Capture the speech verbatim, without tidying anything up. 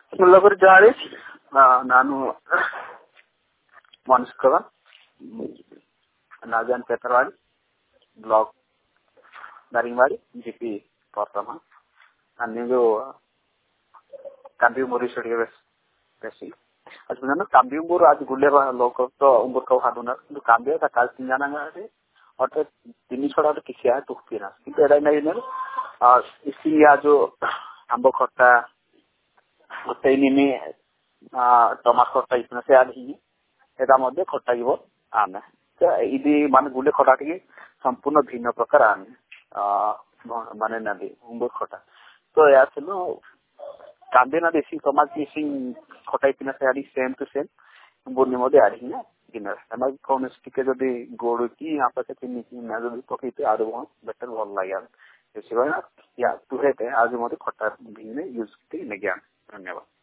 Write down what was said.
ಎಲ್ಲರಿಗೂ ಜಾರಿ ನಾನು ಮನಸ್ಕರ ನಾಜಾನ್ ಪೇತರವಾಡಿ ಬ್ಲಾಗ್ दारिंगबाड़ी जीपी परमा अन्य कांबियुमुर स्टुडियो बेसी अजमेर कांबियुमुर आज गुले लोक तो उम्र को हादुना কিন্তু कांबिया का काल तीन जाना है और तीन छोड़ा तो किसी है तो फिर কিন্তু এটাই নাই না আর ইসিয়া जो आंबो खट्टा तेनिनी टमाटर खट्टा इतना से आदि एटा मध्ये खट्टा गिबो आमे तो इदी माने गुले खट्टा टिके संपूर्ण भिन्न प्रकार आमे माने नदी उम्र खट्टा तो या सुनो कांदे ना देसी समाज मिसिंग खटाई पिना से आदि सेम टू सेम बुनी मध्ये आदि ना डिनर एमा कोन स्टिके जदी गोड़ की यहां पर से मिसिंग ना जदी पकईते आरो बेटर भल लागे एसिबा या तुहेते आज मध्ये खट्टा भिन्न यूज की ने ज्ञान धन्यवाद।